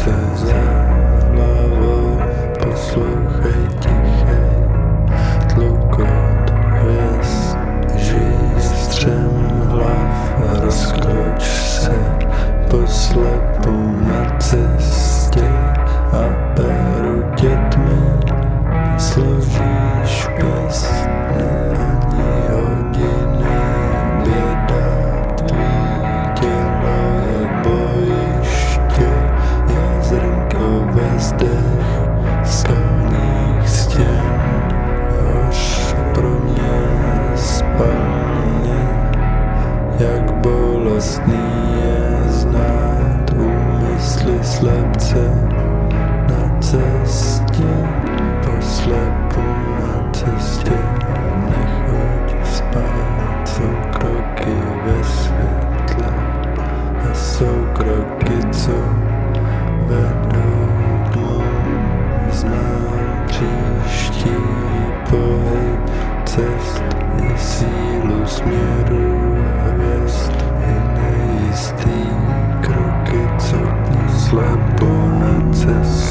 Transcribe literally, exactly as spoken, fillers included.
ruce za hlavou, poslouchej tichej tluk od hvězd, žij střem hlav a rozkroč se po slepu na cestě a peru dětmi složíš pěstny ani hodiny, běda tvý tělo je bojiště, já zrnkové zdech skalních stěn, hoř pro mě spalně, jak bolestný je znát úmysly slepce na cestě, poslepu na cestě, nechoď spát, jsou kroky ve světle a jsou kroky, co vedou tmou, znám příští pohyb cest i sílu směru hvězd i nejistý kroky, co slepu na cestě.